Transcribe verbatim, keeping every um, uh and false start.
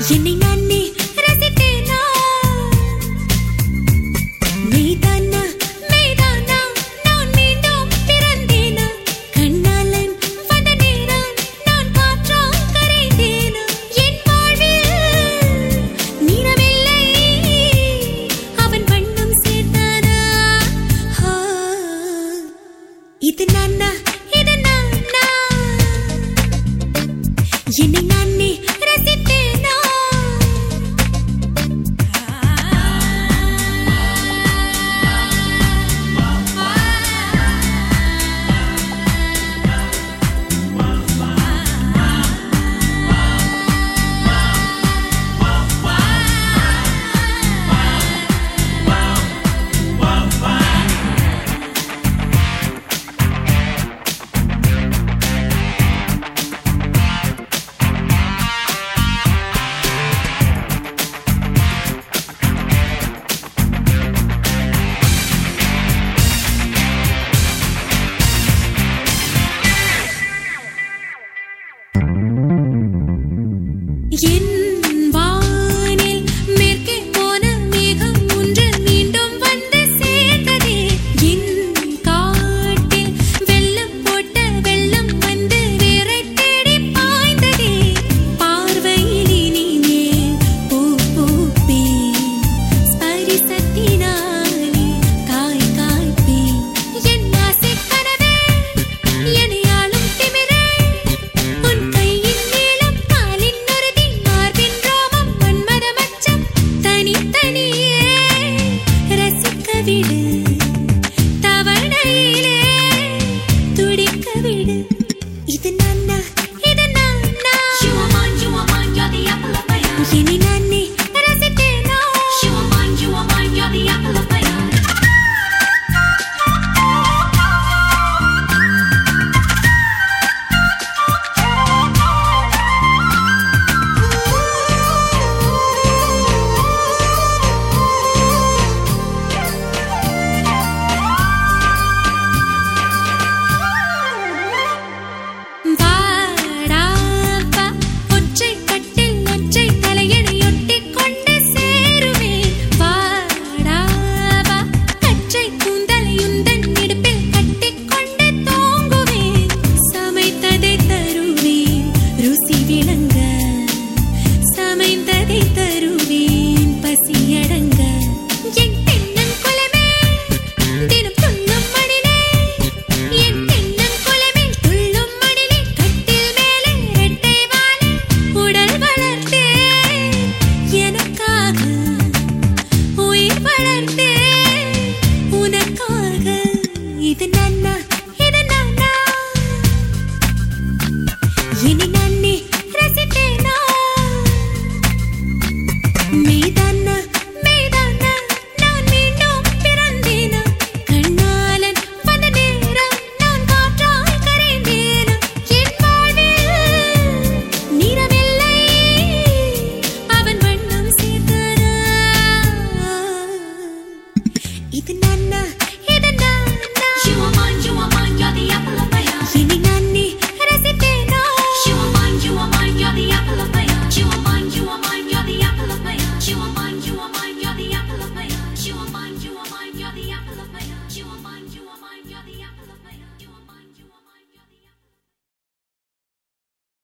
என்னை நானே ரசித்தேனா நீதானா நீதானா நான் மீண்டும் பிறந்தேனா கண்ணாலன் வந்த நேரம் நான் காற்றாய் கரைந்தேனா என் வாழ்வில் நிறமில்லை அவன் வண்ணம் சேர்த்தானா இது நானா இது நானா என்னை நானே ரசித்தேனா என் வானில் மேற்கே போன மேகம் ஒன்று மீண்டும் வந்து சேர்ந்ததே என் காட்டில் வெள்ளம் போட்ட வெள்ளம் வந்து வேரை தேடி பாய்ந்ததே பார்வையில் இனிமே பூ பூப்பேன் ஸ்பரிசத்தினாலே காய் காய்ப்பேன் என் ஆசை கனவே என்னையாளும் திமிரே உன் கையின் நீளம் காலின் நொறுதி மார்பின் ரோமம் மன்மத மச்சம் தனித்தனியே ரசிக்க விடு தவணையிலே துடிக்க விடு இது நானா இது நானா You are mine, you are mine, you're the apple of my eye. என்னை நானே ரசித்தேனா You are mine, you are mine, you're the apple of my eye. வாடாப்பா ஒற்றை கட்டில் ஒற்றை தலையணை ஒட்டிக் கொண்டு சேருமே வாடாவா கற்றை கூந்தலை உந்தன் இடுப்பில் கட்டிக் கொண்டு தூங்குவேன் சமைத்ததை தருவேன் ருசி விளங்க சமைந்ததை தருவேன் பசியடங்க என் தென்னங்குலமே தினம் துள்ளும் மடிலே என் தென்னங்குலமே துள்ளும் மடிலே கட்டில் மேலே இரட்டை வாலே உடல் வளர்த்தேன் எனக்காக உயிர் வளர்த்தேன் உனக்காக இது நானா இது நானா என்னை நானே ரசித்தேனா நீதானா நீதானா நான் மீண்டும் பிறந்தேனா கண்ணாலன் வந்த நேரம் நான் காற்றாய் கரைந்தேனா என் வாழ்வில் நிறமில்லை அவன் வண்ணம் சேர்த்தானா இது நானா